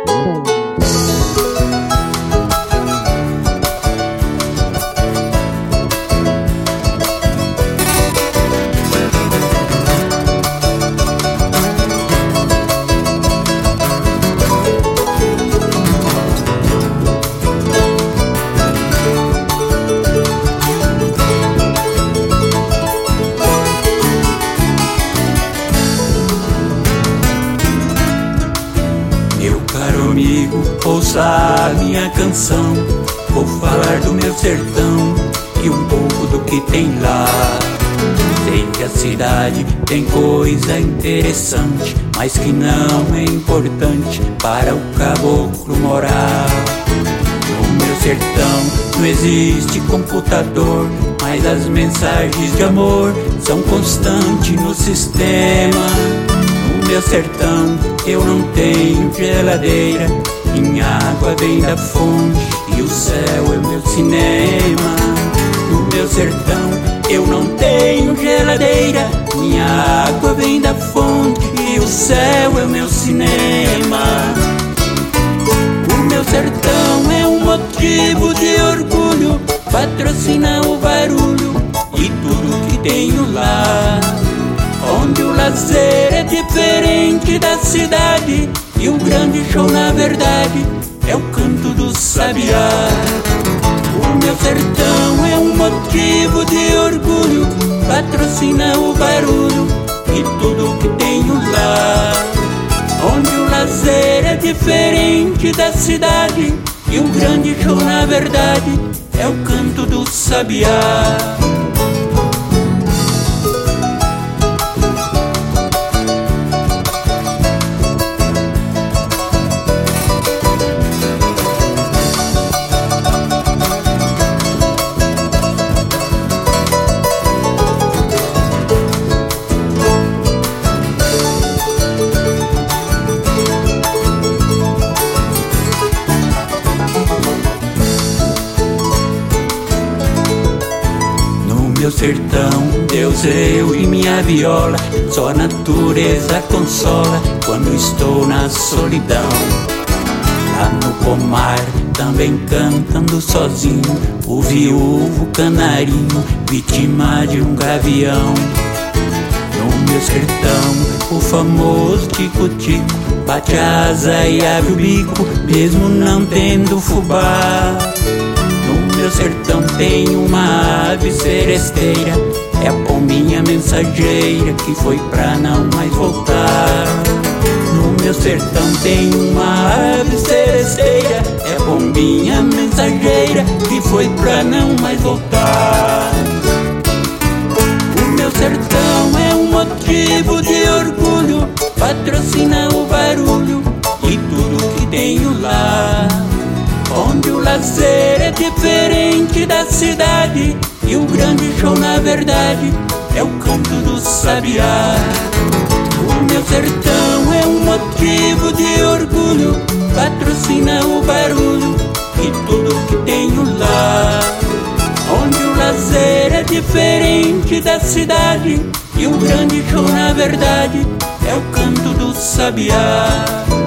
Caro amigo, ouça a minha canção. Vou falar do meu sertão e um pouco do que tem lá. Sei que a cidade tem coisa interessante, mas que não é importante para o caboclo morar. No meu sertão não existe computador, mas as mensagens de amor são constantes no sistema. No meu sertão eu não tenho geladeira, minha água vem da fonte e o céu é meu cinema. No meu sertão eu não tenho geladeira, minha água vem da fonte e o céu é meu cinema. O meu sertão é um motivo de orgulho, patrocina o barulho e tudo que tenho lá. Onde o lazer é diferente da cidade e o grande show na verdade é o canto do sabiá. O meu sertão é um motivo de orgulho, patrocina o barulho e tudo que tenho lá. Onde o lazer é diferente da cidade e o grande show na verdade é o canto do sabiá. Meu sertão, Deus, eu e minha viola, só a natureza consola quando estou na solidão. Lá no pomar, também cantando sozinho, o viúvo canarinho, vítima de um gavião. No meu sertão, o famoso tico-tico, bate a asa e abre o bico, mesmo não tendo fubá. No meu sertão tem uma ave seresteira, é a pombinha mensageira que foi pra não mais voltar. No meu sertão tem uma ave seresteira, é a pombinha mensageira que foi pra não mais voltar. O meu sertão é um motivo de orgulho, patrocina o barulho e tudo que tenho lá. Onde o lazer é diferente da cidade e o grande show na verdade é o canto do sabiá. O meu sertão é um motivo de orgulho, patrocina o barulho e tudo que tenho lá. Onde o lazer é diferente da cidade e o grande show na verdade é o canto do sabiá.